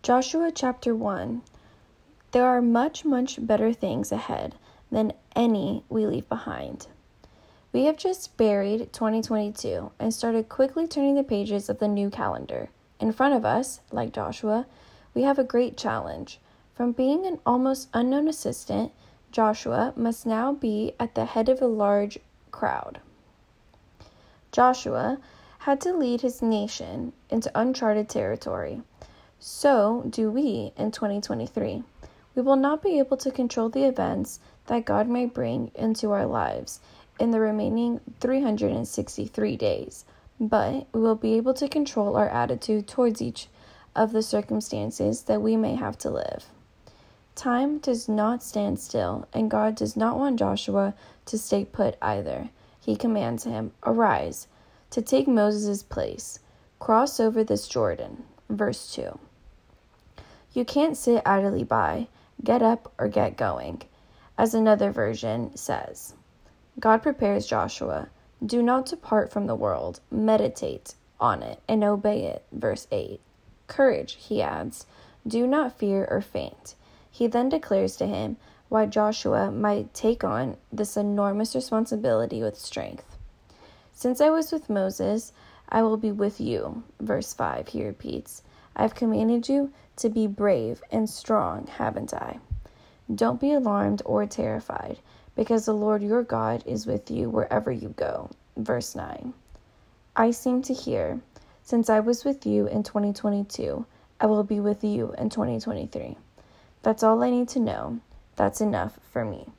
Joshua chapter 1. There are much better things ahead than any we leave behind. We have just buried 2022 and started quickly turning the pages of the new calendar. In front of us, like Joshua, we have a great challenge. From being an almost unknown assistant, Joshua must now be at the head of a large crowd. Joshua had to lead his nation into uncharted territory. So do we in 2023. We will not be able to control the events that God may bring into our lives in the remaining 363 days, but we will be able to control our attitude towards each of the circumstances that we may have to live. Time does not stand still, and God does not want Joshua to stay put either. He commands him, "Arise," to take Moses' place. Cross over this Jordan. Verse 2. You can't sit idly by. Get up or get going. As another version says, God prepares Joshua. Do not depart from the world. Meditate on it and obey it. Verse 8. Courage, he adds. Do not fear or faint. He then declares to him why Joshua might take on this enormous responsibility with strength. Since I was with Moses, I will be with you. Verse 5, he repeats. I've commanded you to be brave and strong, haven't I? Don't be alarmed or terrified, because the Lord your God is with you wherever you go. Verse 9. I seem to hear, since I was with you in 2022, I will be with you in 2023. That's all I need to know. That's enough for me.